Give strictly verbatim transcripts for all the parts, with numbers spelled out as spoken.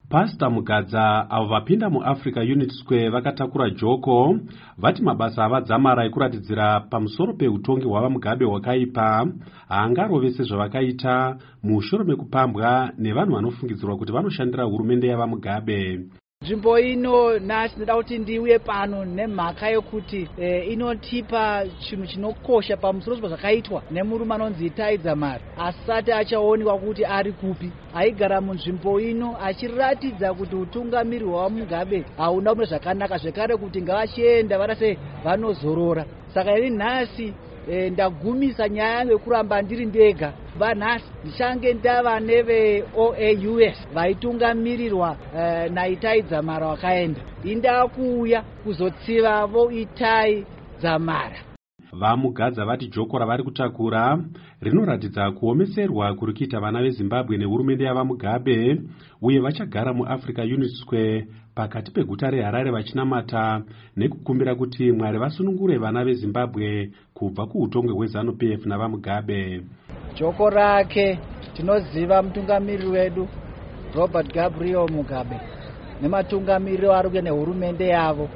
Pastor Mugadza avo vapinda muAfrica Unity Square vakatakura joko vati mabasa avadzamara ekuratidzira pamusoro peutongi hwava Mugabe hwakaipa haangarove sezvavakaita mushure mekupambwa nevanhu vanofungidzirwa kuti vanoshandira hurumende yava Mugabe. Nzvimbo ino nhasi ndinoda kuti ndiuye pano nemhaka yokuti e, inotipa chinhu chinokosha pamusoro pezvakaitwa nemurume anonzi Itai Dzamara asati achaonekwa kuti ari kupi. Aigara munzvimbo ino achiratidza kuti utungamiri hwaMugabe hauna kumira zvakanaka, zvekare kuti ngavachienda varase vanozorora. Saka ini nhasi e, ndagumisa nyaya yangu yekuramba ndiri ndega. Vanhasi ndichange ndava neve O A U S vaitungamirirwa uh, naItai Dzamara wakaenda. Indakuuya kuzotsivavo Itai Dzamara. VaMugadza vati joko ravari kutakura rinoratidza kuomeserwa kuri kuita vana veZimbabwe nehurumende yava Mugabe, uye vachagara muAfrica Unity Square pakati peguta reHarare vachinamata nekukumbira kuti Mwari vasunungure vana veZimbabwe kubva kuutongi hweZanu P F nava Mugabe. Joko rake tinoziva mutungamiriri wedu Robert Gabriel Mugabe nematungamiriro ari kuita nehurumende yavo.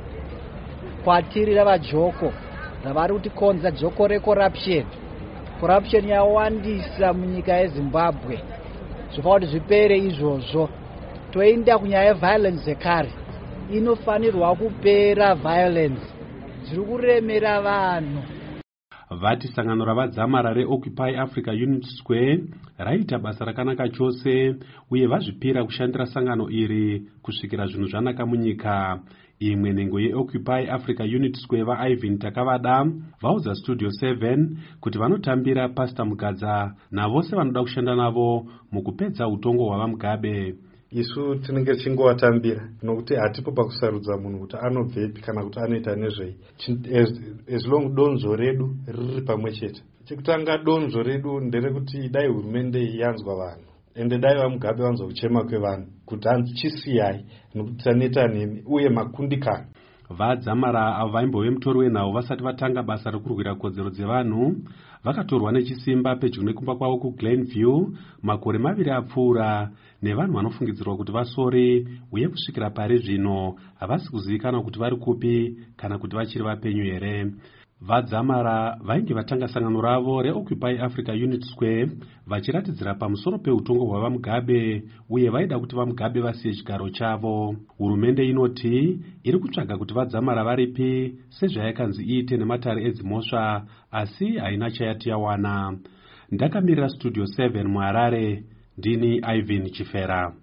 Kwatiri rava joko ravari kuti konza joko recorruption. Corruption yawandisa munyika yeZimbabwe. Zvofanira kuti zvipere izvozvo. Toenda kunyaya yeviolence zvekare. Inofanirwa kupera violence. Zviri kuremera vanhu. Vati sangano ravadzamara reOccupy Africa Unity Square raita basa rakanaka chose, uye vazvipira kushandira sangano iri kusvikira zvinhu zvanaka munyika. Imwe nhengo yeOccupy Africa Unity Square vaIvan Takavada vaudza Studio seven kuti vanotambira Pastor Mugadza navose vanoda kushanda navo mukupedza utongo hwava Mugabe. Isu tinenge tichingovatambira nokuti hatipo pakusarudza munhu kuti anobvepi kana kuti anoita nezvei. As long donzo redu riri pamwe chete. Chekutanga donzo redu nderekuti dai hurumende yanzwa vanhu ende dai vaMugabe vanzwa kuchema kwevanhu kuti handichisiyai nokuti taneta nemi uye makundikana. Vadzamara avo vaimbove mutori wenhau vasati vatanga basa rekurwira kodzero dzevanhu vakatorwa nechisimba pedyo nekumba kwavo kuGlenview makore maviri apfuura nevanhu vanofungidzirwa kuti vasori, uye kusvikira pari zvino havasi kuzivikanwa kuti vari kupi kana kuti vachiri vapenyu here. Vadzamara vainge vatanga sangano ravo reOccupy Africa Unity Square vachiratidzira pamusoro peutongo hwava Mugabe, uye vaida kuti vaMugabe vasiye chigaro chavo. Hurumende inoti iri kutsvaga kuti Vadzamara varipi sezvayakanzi iite nematare edzimhosva, asi haina chayati yawana. Ndakamirira Studio seven muHarare, ndini Ivan Chifera.